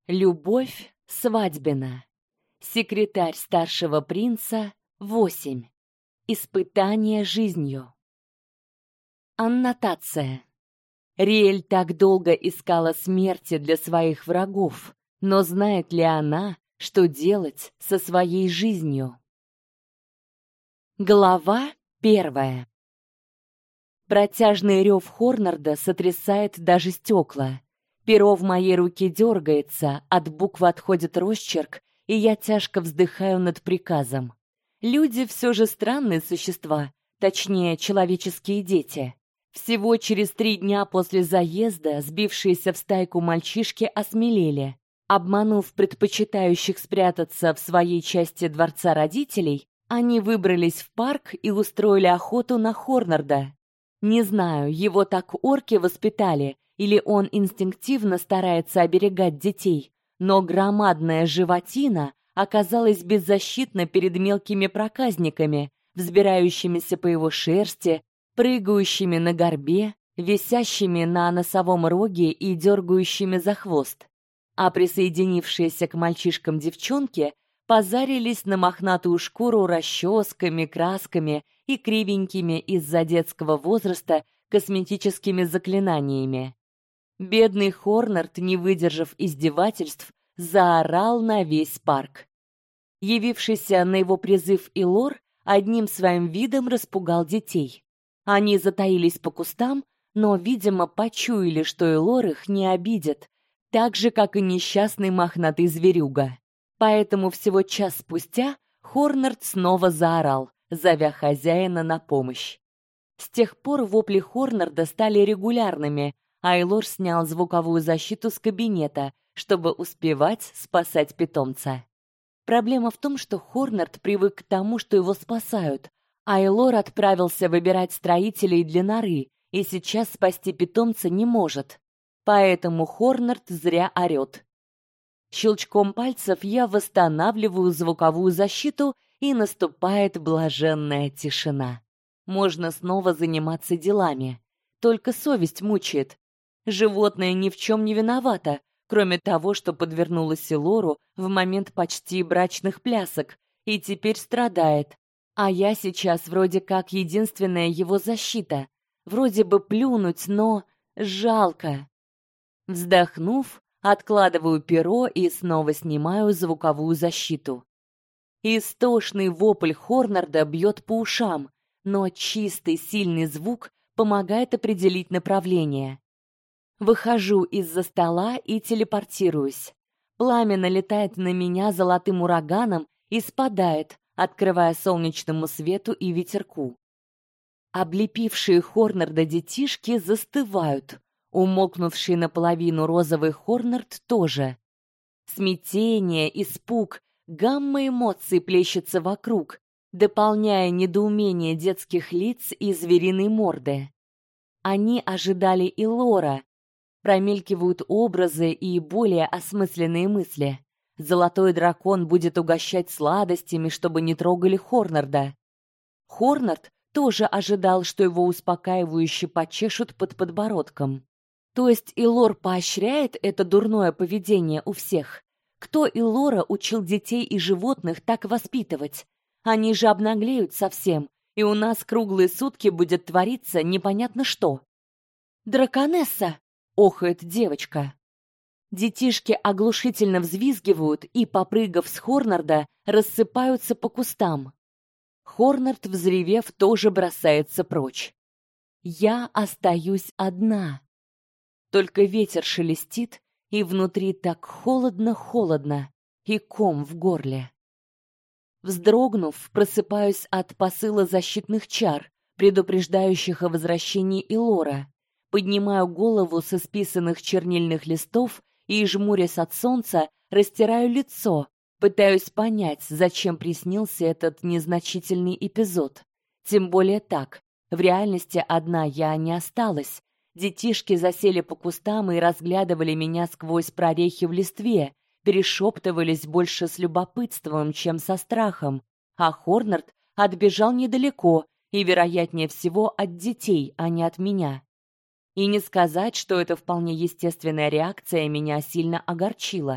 Любовь Свадьбина. Секретарь старшего принца 8. Испытание жизнью. Аннотация. Риэль так долго искала смерти для своих врагов, но знает ли она, что делать со своей жизнью? Глава 1. Протяжный рев Хорнарда сотрясает даже стекла. Перо в моей руке дергается, от буквы отходит росчерк, и я тяжко вздыхаю над приказом. Люди все же странные существа, точнее, человеческие дети. Всего через 3 дня после заезда сбившиеся в стайку мальчишки осмелели. Обманув предпочитающих спрятаться в своей части дворца родителей, они выбрались в парк и устроили охоту на Хорнарда. Не знаю, его так орки воспитали, или он инстинктивно старается оберегать детей, но громадная животина оказалась беззащитна перед мелкими проказниками, взбирающимися по его шерсти, прыгающими на горбе, висящими на носовом роге и дергающими за хвост. А присоединившиеся к мальчишкам девчонки позарились на мохнатую шкуру расческами, красками и кривенькими из-за детского возраста косметическими заклинаниями. Бедный Хорнард, не выдержав издевательств, заорал на весь парк. Явившийся на его призыв Илор одним своим видом распугал детей. Они затаились по кустам, но, видимо, почуяли, что Илор их не обидит, так же, как и несчастный мохнатый зверюга. Поэтому всего час спустя Хорнард снова заорал, зовя хозяина на помощь. С тех пор вопли Хорнарда стали регулярными, а Илор снял звуковую защиту с кабинета, чтобы успевать спасать питомца. Проблема в том, что Хорнард привык к тому, что его спасают, а Илор отправился выбирать строителей для норы и сейчас спасти питомца не может. Поэтому Хорнард зря орёт. Щелчком пальцев я восстанавливаю звуковую защиту, и наступает блаженная тишина. Можно снова заниматься делами. Только совесть мучает. Животное ни в чем не виновато, кроме того, что подвернулось Илору в момент почти брачных плясок и теперь страдает. А я сейчас вроде как единственная его защита. Вроде бы плюнуть, но жалко. Вздохнув, откладываю перо и снова снимаю звуковую защиту. Истошный вопль Хорнарда бьет по ушам, но чистый, сильный звук помогает определить направление. Выхожу из-за стола и телепортируюсь. Пламя налетает на меня золотым ураганом и спадает, открывая солнечному свету и ветерку. Облепившие Хорнарда детишки застывают. Умолкнувший наполовину розовый Хорнард тоже. Смятение, испуг, гамма эмоций плещется вокруг, дополняя недоумение детских лиц и звериной морды. Они ожидали Илора. Промелькивают образы и более осмысленные мысли. Золотой дракон будет угощать сладостями, чтобы не трогали Хорнарда. Хорнард тоже ожидал, что его успокаивающе почешут под подбородком. То есть Илор поощряет это дурное поведение у всех. Кто Илора учил детей и животных так воспитывать? Они же обнаглеют совсем, и у нас круглые сутки будет твориться непонятно что. «Драконесса!» — охает девочка. Детишки оглушительно взвизгивают и, попрыгав с Хорнарда, рассыпаются по кустам. Хорнард, взревев, тоже бросается прочь. Я остаюсь одна. Только ветер шелестит, и внутри так холодно-холодно, и ком в горле. Вздрогнув, просыпаюсь от посыла защитных чар, предупреждающих о возвращении Илора. Поднимаю голову с исписанных чернильных листов и, жмурясь от солнца, растираю лицо, пытаюсь понять, зачем приснился этот незначительный эпизод. Тем более так, в реальности одна я не осталась. Детишки засели по кустам и разглядывали меня сквозь прорехи в листве, перешептывались больше с любопытством, чем со страхом, а Хорнард отбежал недалеко и, вероятнее всего, от детей, а не от меня. И не сказать, что это вполне естественная реакция меня сильно огорчила.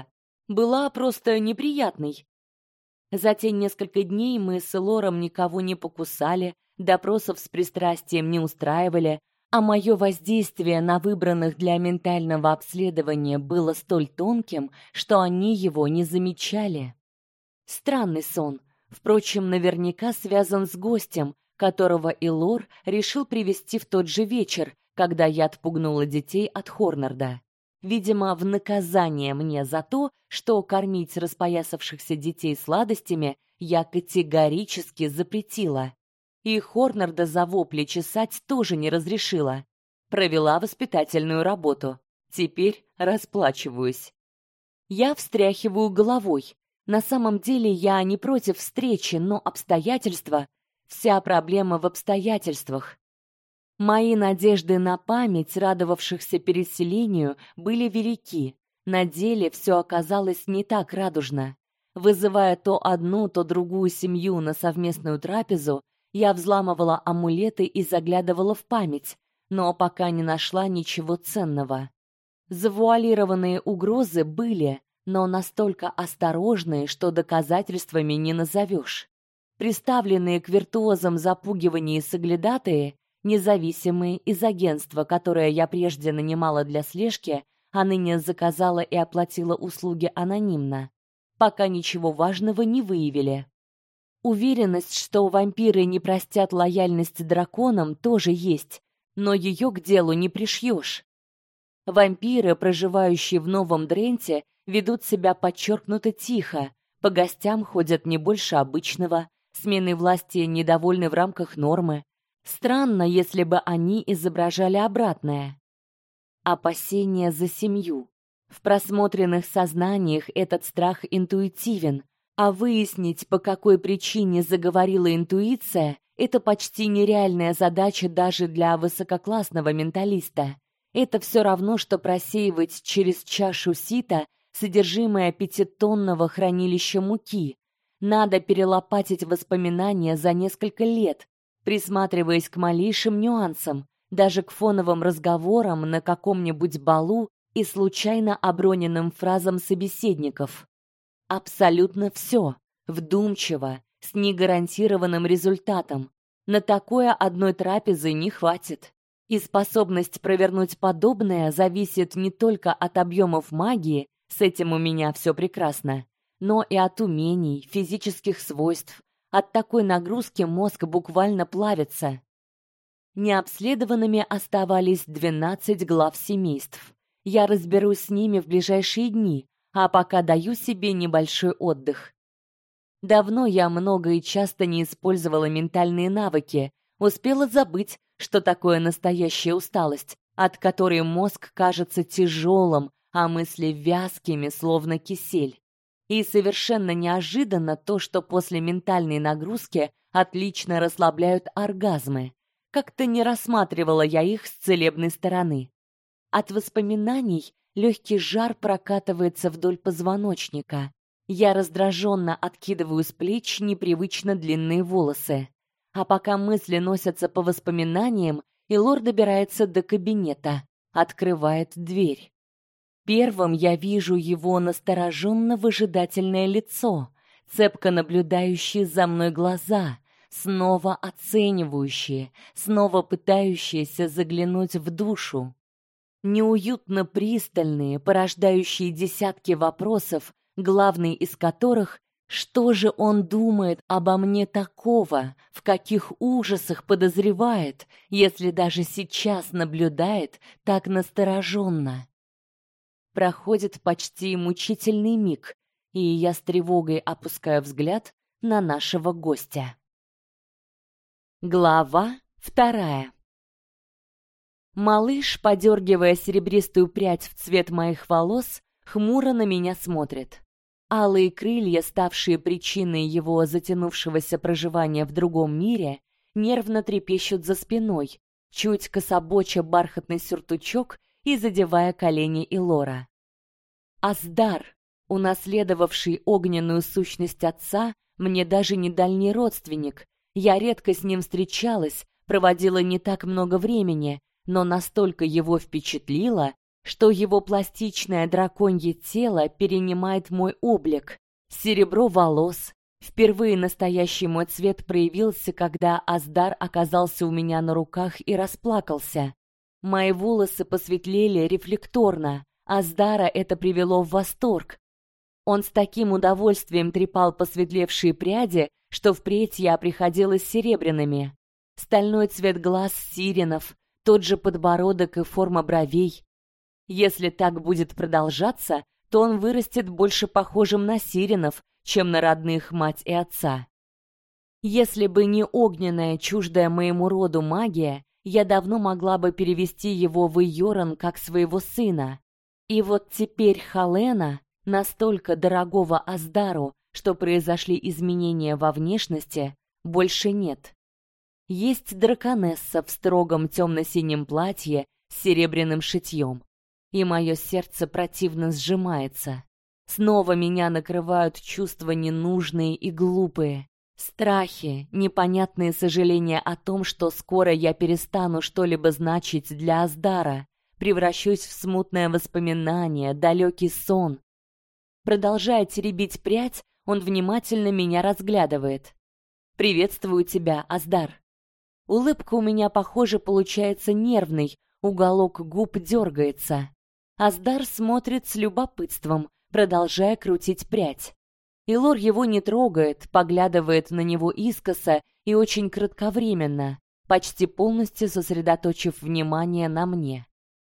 была просто неприятной. За те несколько дней мы с Лором никого не покусали, допросов с пристрастием не устраивали, а мое воздействие на выбранных для ментального обследования было столь тонким, что они его не замечали. Странный сон, впрочем, наверняка связан с гостем, которого Илор решил привести в тот же вечер, когда я отпугнула детей от Хорнарда. Видимо, в наказание мне за то, что кормить распоясавшихся детей сладостями я категорически запретила. И Хорнарда за вопли чесать тоже не разрешила. Провела воспитательную работу. Теперь расплачиваюсь. Я встряхиваю головой. На самом деле я не против встречи, но обстоятельства... Вся проблема в обстоятельствах. Мои надежды на память радовавшихся переселению были велики. На деле все оказалось не так радужно. Вызывая то одну, то другую семью на совместную трапезу, я взламывала амулеты и заглядывала в память, но пока не нашла ничего ценного. Завуалированные угрозы были, но настолько осторожные, что доказательствами не назовешь. Приставленные к виртуозам запугивания соглядатые, независимые из агентства, которое я прежде нанимала для слежки, а ныне заказала и оплатила услуги анонимно, пока ничего важного не выявили. Уверенность, что вампиры не простят лояльность драконам, тоже есть, но ее к делу не пришьешь. Вампиры, проживающие в Новом Дренте, ведут себя подчеркнуто тихо, по гостям ходят не больше обычного. Сменой власти недовольны в рамках нормы. Странно, если бы они изображали обратное. Опасения за семью. В просмотренных сознаниях этот страх интуитивен, а выяснить, по какой причине заговорила интуиция, это почти нереальная задача даже для высококлассного менталиста. Это все равно, что просеивать через чашу сита содержимое 5-тонного хранилища муки. Надо перелопатить воспоминания за несколько лет, присматриваясь к малейшим нюансам, даже к фоновым разговорам на каком-нибудь балу и случайно оброненным фразам собеседников. Абсолютно все, вдумчиво, с негарантированным результатом. На такое одной трапезы не хватит. И способность провернуть подобное зависит не только от объемов магии, с этим у меня все прекрасно, но и от умений, физических свойств. От такой нагрузки мозг буквально плавится. Необследованными оставались 12 глав семейств. Я разберусь с ними в ближайшие дни, а пока даю себе небольшой отдых. Давно я много и часто не использовала ментальные навыки, успела забыть, что такое настоящая усталость, от которой мозг кажется тяжелым, а мысли вязкими, словно кисель. И совершенно неожиданно то, что после ментальной нагрузки отлично расслабляют оргазмы. Как-то не рассматривала я их с целебной стороны. От воспоминаний легкий жар прокатывается вдоль позвоночника. Я раздраженно откидываю с плеч непривычно длинные волосы. А пока мысли носятся по воспоминаниям, Илор добирается до кабинета, открывает дверь. Первым я вижу его настороженно-выжидательное лицо, цепко наблюдающие за мной глаза, снова оценивающие, снова пытающиеся заглянуть в душу. Неуютно пристальные, порождающие десятки вопросов, главный из которых: что же он думает обо мне такого, в каких ужасах подозревает, если даже сейчас наблюдает так настороженно? Проходит почти мучительный миг, и я с тревогой опускаю взгляд на нашего гостя. Глава 2. Малыш, подергивая серебристую прядь в цвет моих волос, хмуро на меня смотрит. Алые крылья, ставшие причиной его затянувшегося проживания в другом мире, нервно трепещут за спиной, чуть кособоча бархатный сюртучок и задевая колени Илора. Асдар, унаследовавший огненную сущность отца, мне даже не дальний родственник. Я редко с ним встречалась, проводила не так много времени, но настолько его впечатлила, что его пластичное драконье тело перенимает мой облик. Серебро волос. Впервые настоящий мой цвет проявился, когда Аздар оказался у меня на руках и расплакался. Мои волосы посветлели рефлекторно. Аздара это привело в восторг. Он с таким удовольствием трепал посветлевшие пряди, что впредь я приходилась серебряными. Стальной цвет глаз сиренов, тот же подбородок и форма бровей. Если так будет продолжаться, то он вырастет больше похожим на сиренов, чем на родных мать и отца. Если бы не огненная, чуждая моему роду магия, я давно могла бы перевести его в Йоран как своего сына. И вот теперь Халена, настолько дорогого Аздару, что произошли изменения во внешности, больше нет. Есть драконесса в строгом темно-синем платье с серебряным шитьем, и мое сердце противно сжимается. Снова меня накрывают чувства ненужные и глупые. Страхи, непонятные сожаления о том, что скоро я перестану что-либо значить для Аздара, превращусь в смутное воспоминание, далекий сон. Продолжая теребить прядь, он внимательно меня разглядывает. «Приветствую тебя, Аздар». Улыбка у меня, похоже, получается нервной, уголок губ дергается. Аздар смотрит с любопытством, продолжая крутить прядь. Илор его не трогает, поглядывает на него искоса и очень кратковременно, почти полностью сосредоточив внимание на мне.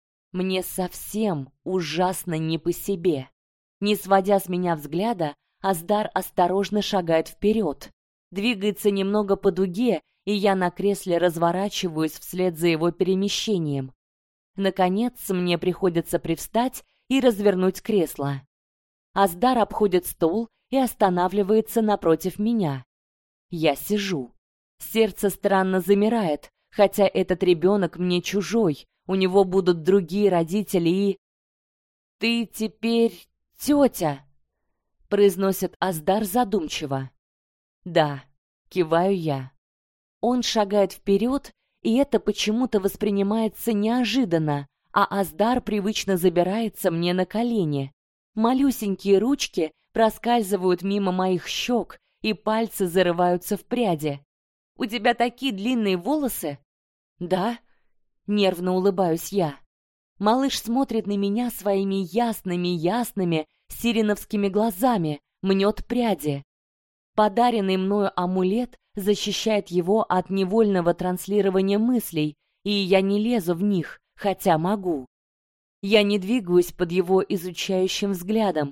Мне совсем ужасно не по себе. Не сводя с меня взгляда, Аздар осторожно шагает вперед, двигается немного по дуге, и я на кресле разворачиваюсь вслед за его перемещением. Наконец, мне приходится привстать и развернуть кресло. Аздар обходит стол и останавливается напротив меня. Я сижу. Сердце странно замирает, хотя этот ребенок мне чужой, у него будут другие родители и... «Ты теперь тетя», — произносит Аздар задумчиво. «Да», — киваю я. Он шагает вперед, и это почему-то воспринимается неожиданно, а Аздар привычно забирается мне на колени. Малюсенькие ручки проскальзывают мимо моих щек, и пальцы зарываются в пряди. «У тебя такие длинные волосы?» «Да», — нервно улыбаюсь я. Малыш смотрит на меня своими ясными сиреновскими глазами, мнет пряди. Подаренный мною амулет защищает его от невольного транслирования мыслей, и я не лезу в них, хотя могу. Я не двигаюсь под его изучающим взглядом,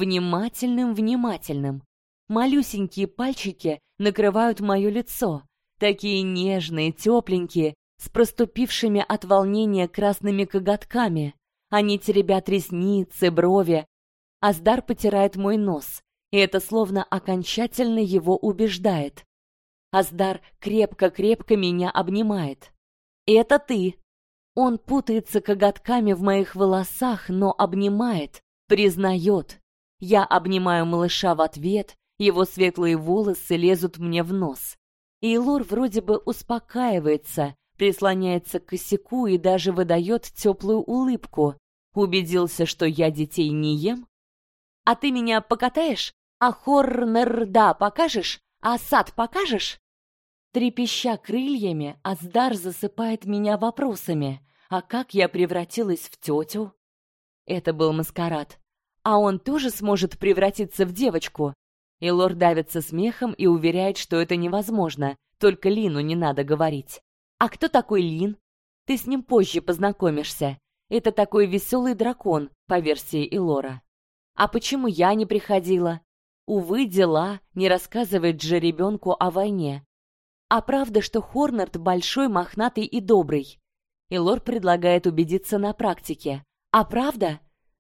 внимательным. Малюсенькие пальчики накрывают мое лицо, такие нежные, тепленькие, с проступившими от волнения красными коготками. Они теребят ресницы, брови. Аздар потирает мой нос, и это словно окончательно его убеждает. Аздар крепко меня обнимает. «Это ты!» Он путается коготками в моих волосах, но обнимает, признает. Я обнимаю малыша в ответ, его светлые волосы лезут мне в нос. Илор вроде бы успокаивается, прислоняется к косяку и даже выдает теплую улыбку. Убедился, что я детей не ем? «А ты меня покатаешь? А Хорнерда покажешь? А сад покажешь?» Трепеща крыльями, Аздар засыпает меня вопросами. А как я превратилась в тетю? Это был маскарад. А он тоже сможет превратиться в девочку? Илор давится смехом и уверяет, что это невозможно, только Лину не надо говорить. А кто такой Лин? Ты с ним позже познакомишься. Это такой веселый дракон, по версии Илора. А почему я не приходила? Увы, дела, не рассказывает же ребенку о войне. А правда, что Хорнард большой, мохнатый и добрый? Илор предлагает убедиться на практике. А правда?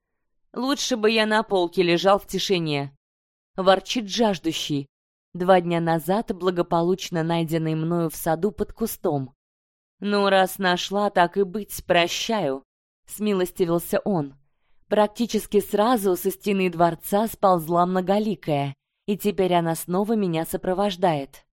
Лучше бы я на полке лежал в тишине. Ворчит жаждущий. 2 дня назад благополучно найденный мною в саду под кустом. Ну, раз нашла, так и быть, прощаю. Смилостивился он. Практически сразу со стены дворца сползла многоликая, и теперь она снова меня сопровождает.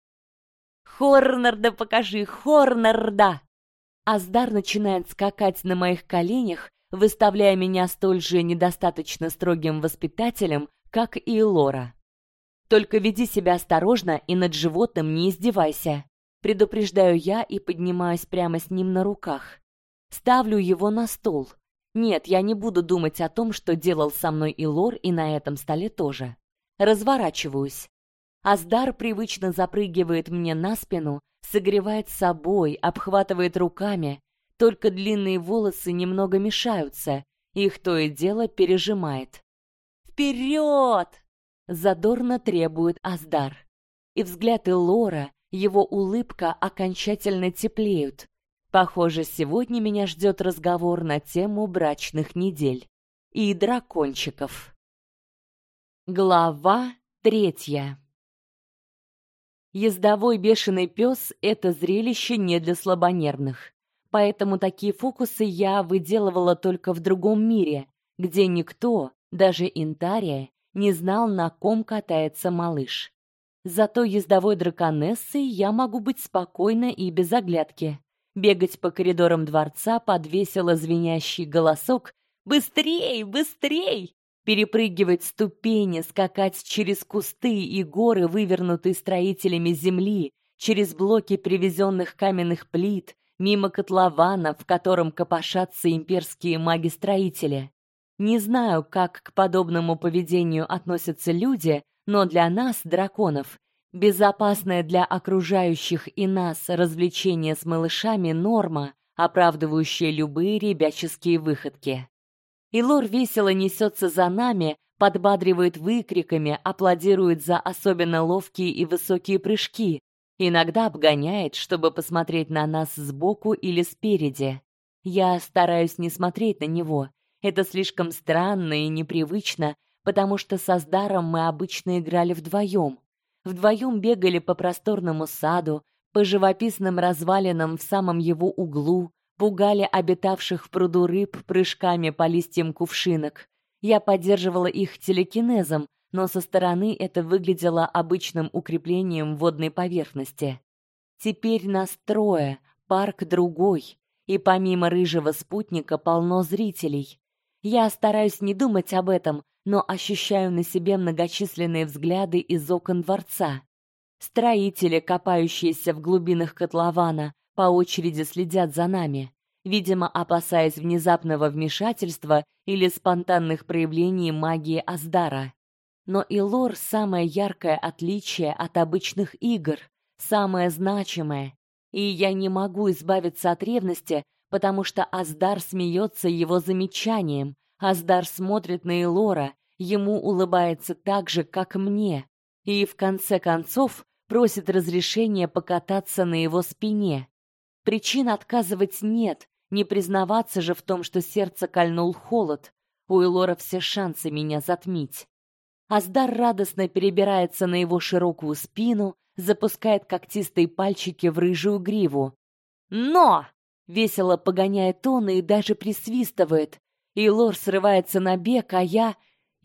«Хорнарда покажи, Хорнарда!» Аздар начинает скакать на моих коленях, выставляя меня столь же недостаточно строгим воспитателем, как и Лора. «Только веди себя осторожно и над животным не издевайся», предупреждаю я и поднимаюсь прямо с ним на руках. Ставлю его на стол. Нет, я не буду думать о том, что делал со мной и Лор, и на этом столе тоже. Разворачиваюсь. Аздар привычно запрыгивает мне на спину, согревает собой, обхватывает руками, только длинные волосы немного мешаются, их то и дело пережимает. «Вперед!» — задорно требует Аздар. И взгляд Лора, его улыбка окончательно теплеют. Похоже, сегодня меня ждет разговор на тему брачных недель и дракончиков. Глава 3. Ездовой бешеный пес — это зрелище не для слабонервных. Поэтому такие фокусы я выделывала только в другом мире, где никто, даже Интария, не знал, на ком катается малыш. Зато ездовой драконессой я могу быть спокойна и без оглядки. Бегать по коридорам дворца под весело звенящий голосок «Быстрей! Быстрей!», перепрыгивать ступени, скакать через кусты и горы, вывернутые строителями земли, через блоки привезенных каменных плит, мимо котлована, в котором копошатся имперские маги-строители. Не знаю, как к подобному поведению относятся люди, но для нас, драконов, безопасное для окружающих и нас развлечение с малышами — норма, оправдывающая любые ребяческие выходки. И Лор весело несется за нами, подбадривает выкриками, аплодирует за особенно ловкие и высокие прыжки, иногда обгоняет, чтобы посмотреть на нас сбоку или спереди. Я стараюсь не смотреть на него. Это слишком странно и непривычно, потому что с Аздаром мы обычно играли вдвоем. Вдвоем бегали по просторному саду, по живописным развалинам в самом его углу, пугали обитавших в пруду рыб прыжками по листьям кувшинок. Я поддерживала их телекинезом, но со стороны это выглядело обычным укреплением водной поверхности. Теперь нас трое, парк другой, и помимо рыжего спутника полно зрителей. Я стараюсь не думать об этом, но ощущаю на себе многочисленные взгляды из окон дворца. Строители, копающиеся в глубинах котлована, по очереди следят за нами, видимо, опасаясь внезапного вмешательства или спонтанных проявлений магии Аздара. Но и Лор — самое яркое отличие от обычных игр, самое значимое, и я не могу избавиться от ревности, потому что Аздар смеется его замечанием, Аздар смотрит на Элора, ему улыбается так же, как мне, и в конце концов просит разрешения покататься на его спине. Причин отказывать нет, не признаваться же в том, что сердце кольнул холод. У Элора все шансы меня затмить. Аздар радостно перебирается на его широкую спину, запускает когтистые пальчики в рыжую гриву. «Но!» — весело погоняет он и даже присвистывает. Элор срывается на бег, а я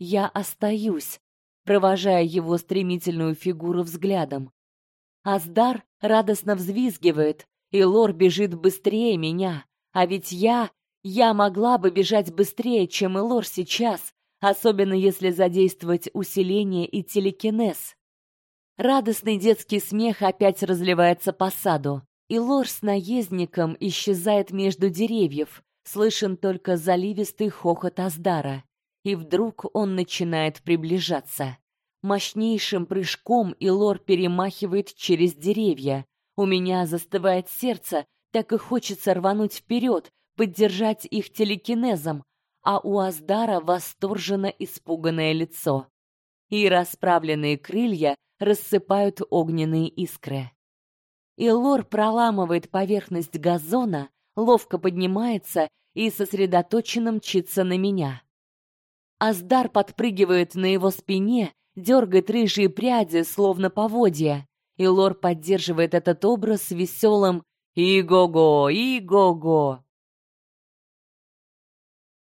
остаюсь, провожая его стремительную фигуру взглядом. Аздар радостно взвизгивает, Элор бежит быстрее меня, а ведь я могла бы бежать быстрее, чем Элор сейчас, особенно если задействовать усиление и телекинез. Радостный детский смех опять разливается по саду. Элор с наездником исчезает между деревьев, слышен только заливистый хохот Аздара. И вдруг он начинает приближаться. Мощнейшим прыжком Элор перемахивает через деревья. У меня застывает сердце, так и хочется рвануть вперед, поддержать их телекинезом, а у Аздара восторженно испуганное лицо. И расправленные крылья рассыпают огненные искры. Элор проламывает поверхность газона, ловко поднимается и сосредоточенно мчится на меня. Аздар подпрыгивает на его спине, дергает рыжие пряди, словно поводья. Элор поддерживает этот образ веселым «И-го-го! И-го-го!».